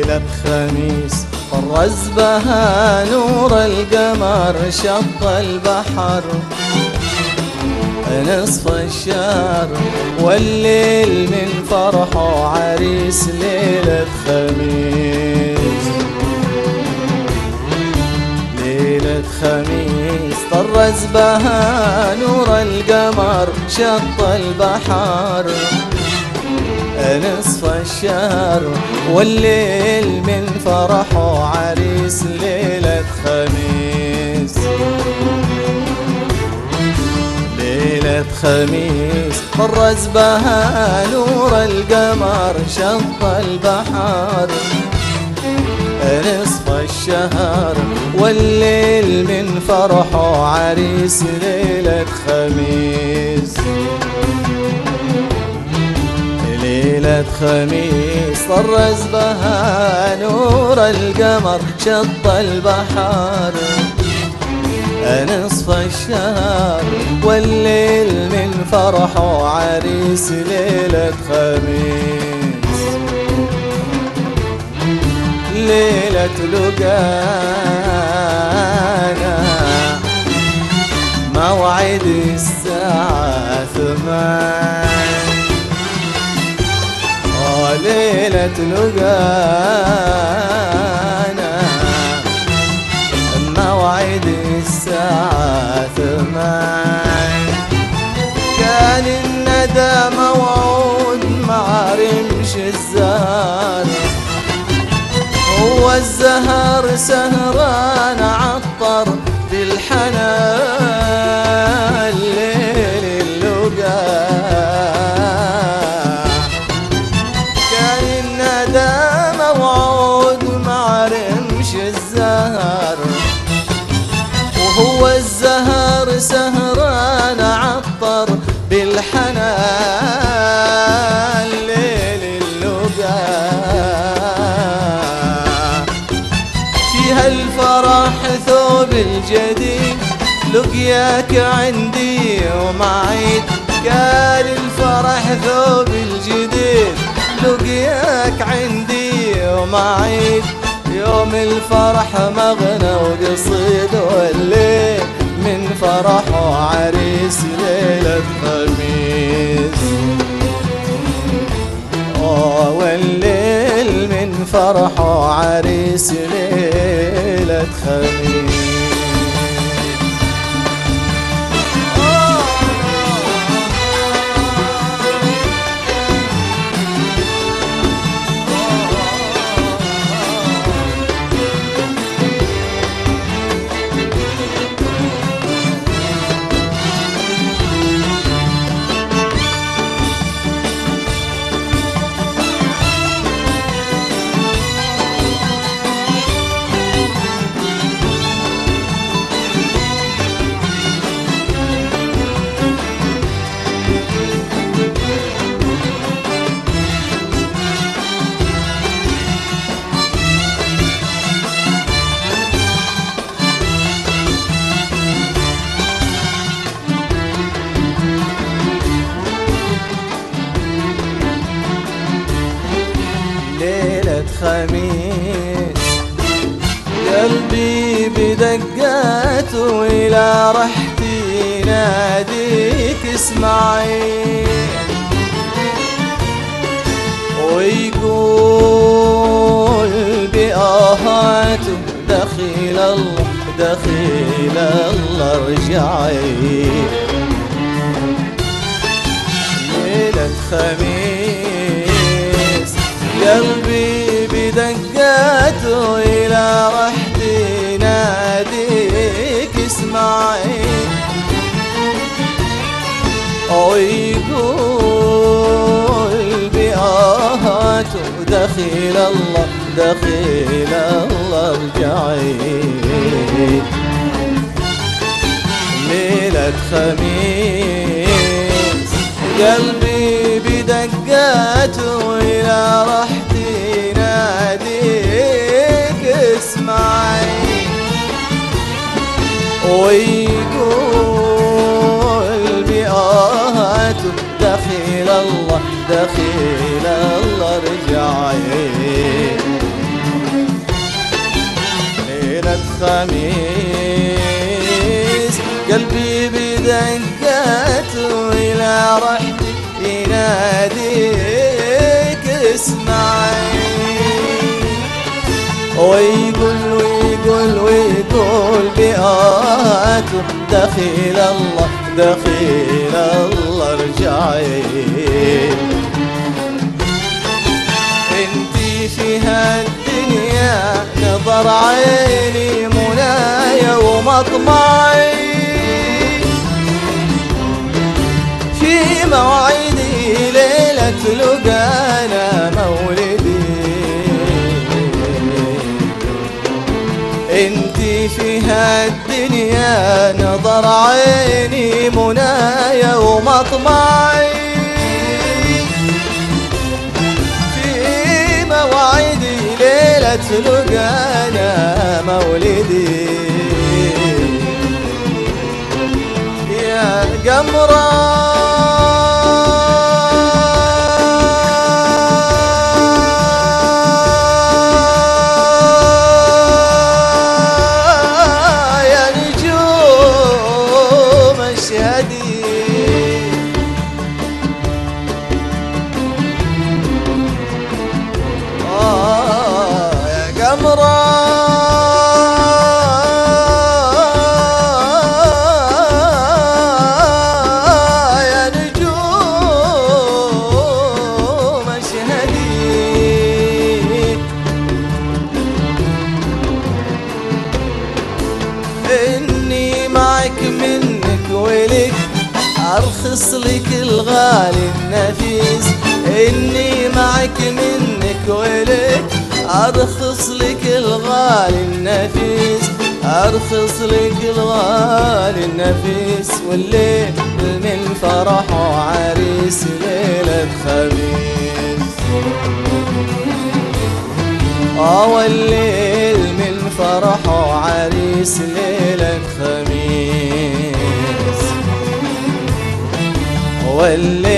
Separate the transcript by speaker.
Speaker 1: ليلة خميس طرز بها نور القمر شط البحر نصف الشهر والليل من فرحه عريس ليلة خميس. ليلة خميس طرز بها نور القمر شط البحر نصف الشهر والليل من فرحه عريس ليلة خميس. ليلة خميس طرز بها نور القمر شط البحر نصف الشهر والليل من فرحه عريس ليلة خميس. ليلة خميس طرز بها نور القمر شط البحر نصف الشهر والليل من فرحه عريس ليلة خميس. ليلة لقانا موعد الساعة 8. ليلة لقانا موعد الساعة 8. كان الندى موعود مع رمش الزهر هو الزهر سهران عطر بالحنان. ليل اللقاء كان الندى موعود مع رمش الزهر وهو الزهر سهران عطر بالحنان. ليل اللقاء فيها الفرح ثوب الجديد لقياك عندي ومعيد. كان الفرح ثوب الجديد لقياك عندي ومعيد. يوم الفرح مغنى وقصيد والليل من فرحه عريس ليلة خميس. والليل من فرحه عريس ليلة خميس. خميس قلبي بدقاته إلى رحتي ناديك اسمعي ويقول بآهاته دخيل الله دخيل الله ارجعي. ليلة خميس قلبي بدقاته إلى رحتي ناديك اسمعي ويقول بآهاته دخيل الله دخيل الله ارجعي. ليلة خميس قلبي بدقاته إلى رحتي ناديك اسمعي ويقول بآهاته دخيل الله دخيل الله ارجعي. ليلة خميس، قلبي بدقاته إلى رحتي يناديك اسمعي. ويقول ويقول ويقول بآهاته دخيل الله دخيل الله ارجعي. انتي في هالدنيا نظر عيني منايا ومطمعي، في موعدي ليلة لقانا مولدي. انتي في هالدنيا نظر عيني منايا ومطمعي، في موعدي ليلة لقانا مولدي. يا قمرة أرخص لك الغالي النفيس، إني معك منك ولك أرخص لك الغالي النفيس، أرخص لك الغالي النفيس. والليل من فرحه عريس ليلة خميس، والليل من فرحه عريس ليلة خميس. والليل